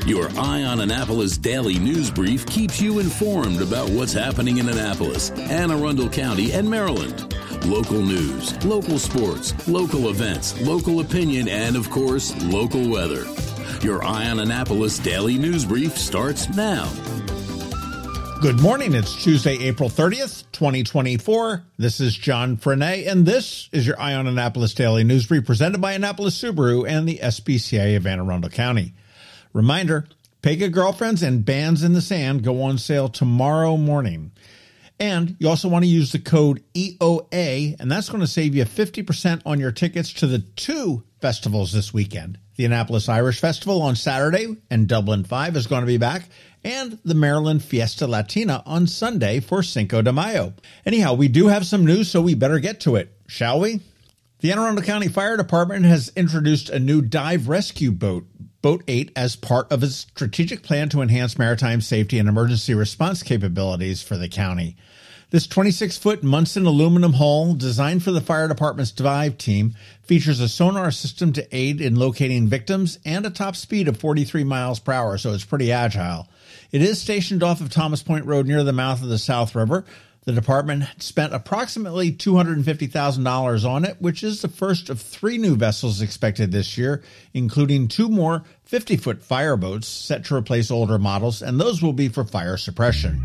Your Eye on Annapolis daily news brief keeps you informed about what's happening in Annapolis, Anne Arundel County, and Maryland. Local news, local sports, local events, local opinion, and, of course, local weather. Your Eye on Annapolis daily news brief starts now. Good morning. It's Tuesday, April 30th, 2024. This is John Frenaye, and this is your Eye on Annapolis daily news brief presented by Annapolis Subaru and the SPCA of Anne Arundel County. Reminder, Pega Girlfriends and Bands in the Sand go on sale tomorrow morning. And you also want to use the code EOA, and that's going to save you 50% on your tickets to the two festivals this weekend. The Annapolis Irish Festival on Saturday and Dublin 5 is going to be back, and the Maryland Fiesta Latina on Sunday for Cinco de Mayo. Anyhow, we do have some news, so we better get to it, shall we? The Anne Arundel County Fire Department has introduced a new dive rescue boat, Boat 8, as part of its strategic plan to enhance maritime safety and emergency response capabilities for the county. This 26-foot Munson aluminum hull, designed for the fire department's dive team, features a sonar system to aid in locating victims and a top speed of 43 miles per hour, so it's pretty agile. It is stationed off of Thomas Point Road near the mouth of the South River. The department spent approximately $250,000 on it, which is the first of 3 new vessels expected this year, including 2 more 50-foot fireboats set to replace older models, and those will be for fire suppression.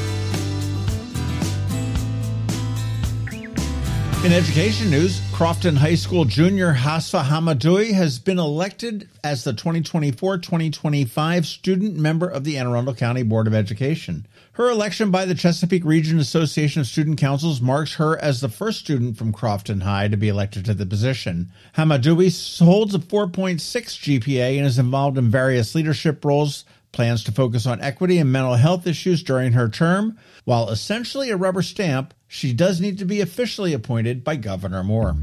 In education news, Crofton High School junior Hasfa Hamadoui has been elected as the 2024-2025 student member of the Anne Arundel County Board of Education. Her election by the Chesapeake Region Association of Student Councils marks her as the first student from Crofton High to be elected to the position. Hamadoui holds a 4.6 GPA and is involved in various leadership roles, plans to focus on equity and mental health issues during her term. While essentially a rubber stamp, she does need to be officially appointed by Governor Moore.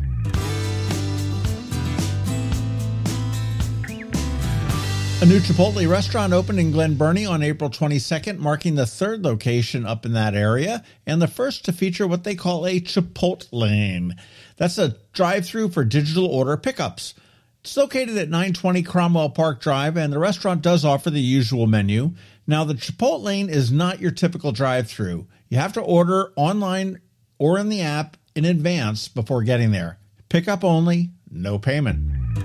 A new Chipotle restaurant opened in Glen Burnie on April 22nd, marking the 3rd location up in that area and the first to feature what they call a Chipotlane. That's a drive-through for digital order pickups. It's located at 920 Cromwell Park Drive, and the restaurant does offer the usual menu. Now, the Chipotlane is not your typical drive-through. You have to order online or in the app in advance before getting there. Pickup only, no payment.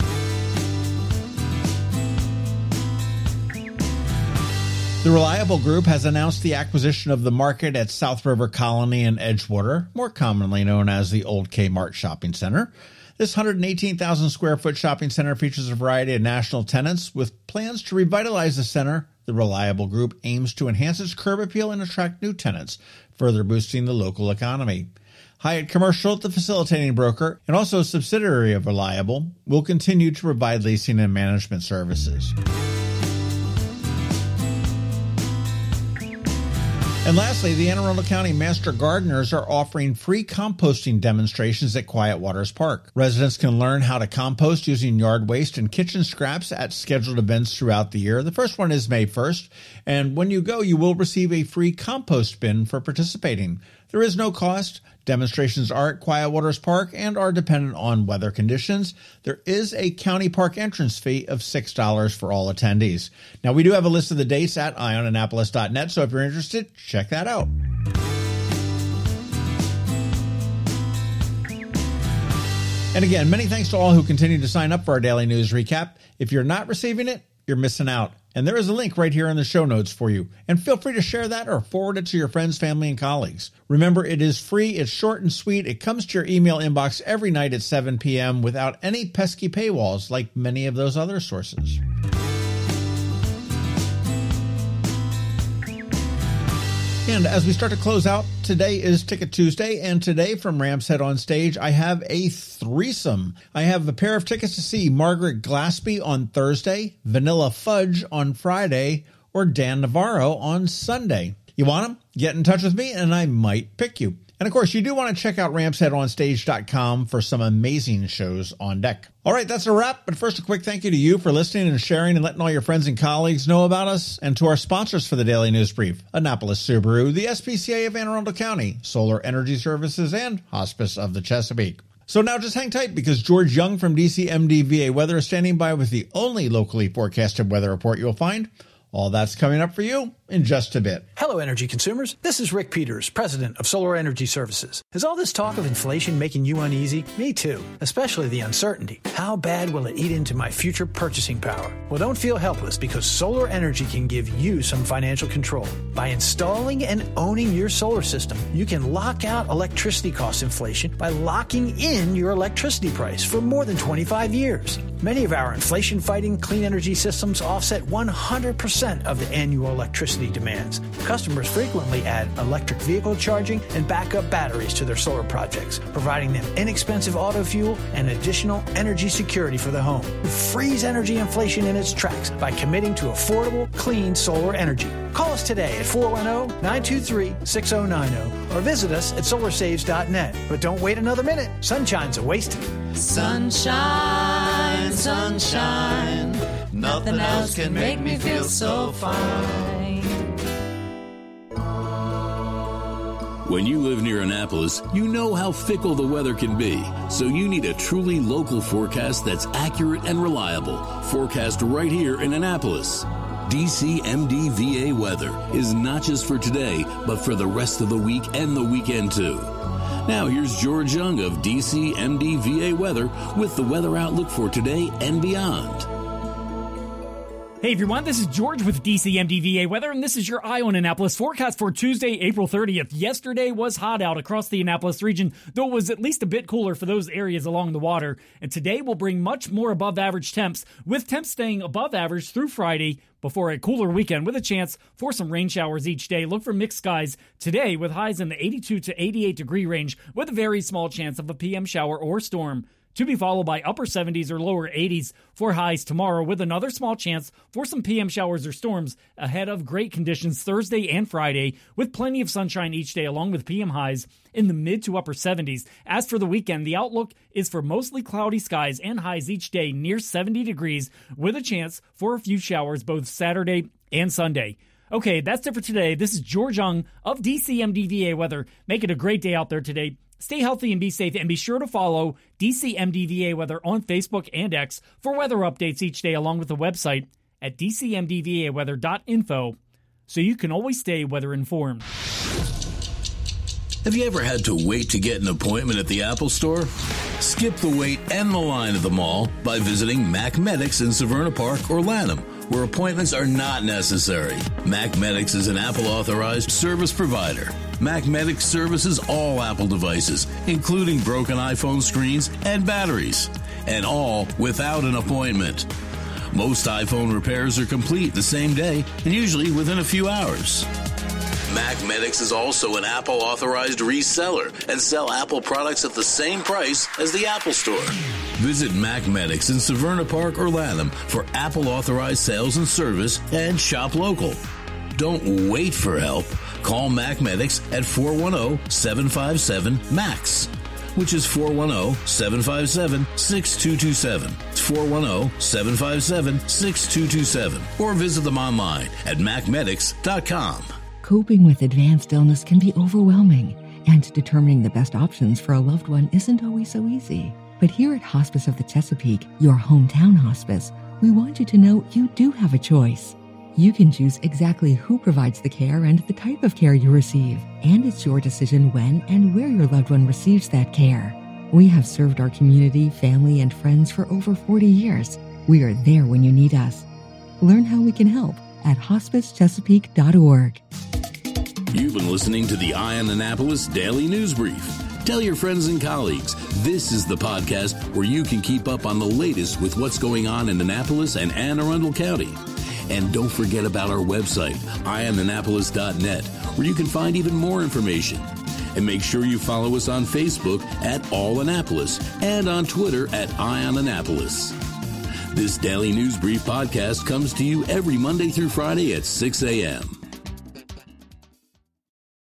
The Reliable Group has announced the acquisition of the market at South River Colony in Edgewater, more commonly known as the Old Kmart Shopping Center. This 118,000 square foot shopping center features a variety of national tenants. With plans to revitalize the center, the Reliable Group aims to enhance its curb appeal and attract new tenants, further boosting the local economy. Hyatt Commercial, the facilitating broker, and also a subsidiary of Reliable, will continue to provide leasing and management services. And lastly, the Anne Arundel County Master Gardeners are offering free composting demonstrations at Quiet Waters Park. Residents can learn how to compost using yard waste and kitchen scraps at scheduled events throughout the year. The first one is May 1st, and when you go, you will receive a free compost bin for participating. There is no cost. Demonstrations are at Quiet Waters Park and are dependent on weather conditions. There is a county park entrance fee of $6 for all attendees. Now, we do have a list of the dates at eyeonannapolis.net, so if you're interested, check that out. And again, many thanks to all who continue to sign up for our daily news recap. If you're not receiving it, you're missing out. And there is a link right here in the show notes for you. And feel free to share that or forward it to your friends, family, and colleagues. Remember, it is free, it's short and sweet, it comes to your email inbox every night at 7 p.m. without any pesky paywalls like many of those other sources. And as we start to close out, today is Ticket Tuesday, and today from Rams Head on Stage, I have a threesome. I have a pair of tickets to see Margaret Glaspie on Thursday, Vanilla Fudge on Friday, or Dan Navarro on Sunday. You want them? Get in touch with me, and I might pick you. And of course, you do want to check out ramsheadonstage.com for some amazing shows on deck. All right, that's a wrap. But first, a quick thank you to you for listening and sharing and letting all your friends and colleagues know about us, and to our sponsors for the Daily News Brief, Annapolis Subaru, the SPCA of Anne Arundel County, Solar Energy Services, and Hospice of the Chesapeake. So now just hang tight because George Young from DCMDVA Weather is standing by with the only locally forecasted weather report you'll find. All that's coming up for you in just a bit. Hello, energy consumers. This is Rick Peters, president of Solar Energy Services. Is all this talk of inflation making you uneasy? Me too, especially the uncertainty. How bad will it eat into my future purchasing power? Well, don't feel helpless because solar energy can give you some financial control. By installing and owning your solar system, you can lock out electricity cost inflation by locking in your electricity price for more than 25 years. Many of our inflation-fighting clean energy systems offset 100% of the annual electricity demands. Customers frequently add electric vehicle charging and backup batteries to their solar projects, providing them inexpensive auto fuel and additional energy security for the home. Freeze energy inflation in its tracks by committing to affordable, clean solar energy. Call us today at 410-923-6090 or visit us at solarsaves.net. But don't wait another minute. Sunshine's a wasted. Sunshine, sunshine, nothing else can make me feel so fine. When you live near Annapolis, you know how fickle the weather can be, so you need a truly local forecast that's accurate and reliable. Forecast right here in Annapolis. DCMDVA Weather is not just for today, but for the rest of the week and the weekend too. Now here's George Young of DCMDVA Weather with the weather outlook for today and beyond. Hey everyone, this is George with DCMDVA Weather, and this is your Eye on Annapolis forecast for Tuesday, April 30th. Yesterday was hot out across the Annapolis region, though it was at least a bit cooler for those areas along the water. And today will bring much more above average temps, with temps staying above average through Friday before a cooler weekend with a chance for some rain showers each day. Look for mixed skies today with highs in the 82 to 88 degree range with a very small chance of a PM shower or storm, to be followed by upper 70s or lower 80s for highs tomorrow with another small chance for some PM showers or storms ahead of great conditions Thursday and Friday with plenty of sunshine each day along with PM highs in the mid to upper 70s. As for the weekend, the outlook is for mostly cloudy skies and highs each day near 70 degrees with a chance for a few showers both Saturday and Sunday. Okay, that's it for today. This is George Young of DCMDVA Weather. Make it a great day out there today. Stay healthy and be safe, and be sure to follow DCMDVA Weather on Facebook and X for weather updates each day, along with the website at dcmdvaweather.info, so you can always stay weather informed. Have you ever had to wait to get an appointment at the Apple Store? Skip the wait and the line at the mall by visiting Mac Medics in Severna Park or Lanham, where appointments are not necessary. Mac Medics is an Apple-authorized service provider. Mac Medics services all Apple devices, including broken iPhone screens and batteries, and all without an appointment. Most iPhone repairs are complete the same day and usually within a few hours. Mac Medics is also an Apple-authorized reseller and sell Apple products at the same price as the Apple Store. Visit Mac Medics in Severna Park or Lanham for Apple-authorized sales and service and shop local. Don't wait for help. Call Mac Medics at 410-757-MAX, which is 410-757-6227. It's 410-757-6227. Or visit them online at macmedics.com. Coping with advanced illness can be overwhelming, and determining the best options for a loved one isn't always so easy. But here at Hospice of the Chesapeake, your hometown hospice, we want you to know you do have a choice. You can choose exactly who provides the care and the type of care you receive, and it's your decision when and where your loved one receives that care. We have served our community, family, and friends for over 40 years. We are there when you need us. Learn how we can help at hospicechesapeake.org. You've been listening to the Eye on Annapolis Daily News Brief. Tell your friends and colleagues, this is the podcast where you can keep up on the latest with what's going on in Annapolis and Anne Arundel County. And don't forget about our website, eyeonannapolis.net, where you can find even more information. And make sure you follow us on Facebook at All Annapolis and on Twitter at Eye on Annapolis. This Daily News Brief podcast comes to you every Monday through Friday at 6 a.m.